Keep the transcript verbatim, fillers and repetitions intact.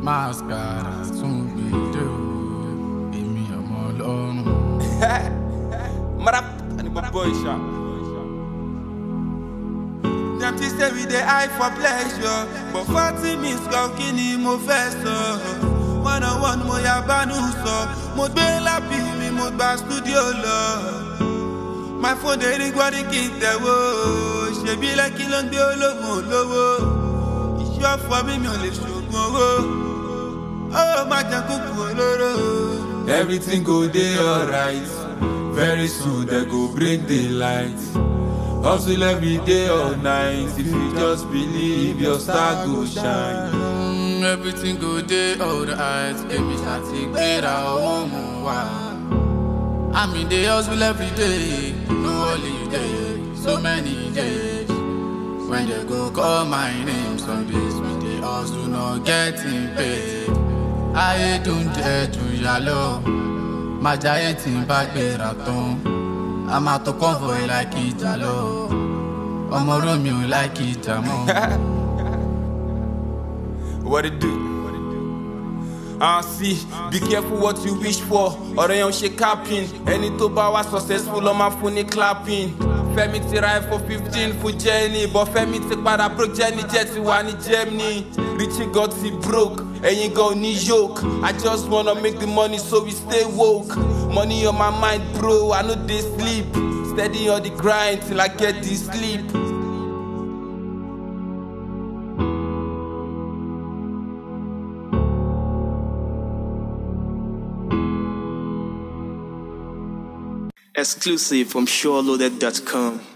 Mascara tún gbèdé o, èmi ọmọ Ọlọ́run. Marap, and the boy shot. Them things say we dey eye for pleasure, but forty minutes kan kí ni mo fẹ́ sọ? One on one mo yà bánú sọ, mo gbé lápì mi mo gba studio lọ. My phone dey ring wọ́n ní kí n tẹ̀wó, ṣèbí lẹ́kí ló ń gbé ológun olówó. Iṣẹ́ ọ̀fọ̀ mi mi ò lè ṣògùn owó, ó má jẹ́ kúkú olóró. Everything go dey alright. Very soon they go bring the light. Hustle every day all night. If you just believe, your star go shine. Mm, everything go dey alright. Èmi ṣàti gbéra owó mú wá. I'm in the hustle every day, no holiday, so many days. When they go call my name, some days we dey hustle not getting paid. Ayé dùn jẹ́ jù yà lọ. Májàyé tí ń bá gbéra tán, a máa tó convoy like ìjà lọ. Ọmọ Rómi ò like ìjà mọ́. What it do? Ah, see, be careful what you wish for. Ọ̀rọ̀ yẹn ò ṣe capping. Ẹni tó bá wá successful ló máa fún ní clapping. Fẹ́mi ti ra iPhone fifteen fún Jenny, but Fẹ́mi ti padà broke Jenny jẹ́ ti wà ní Germany. Richie got ti broke, ẹ̀yin gan ní yoke. I just wanna make the money so we stay woke. Money on my mind bro, I no dey sleep. Steady on the grind till I get the sleep. Exclusive from SureLoaded dot com.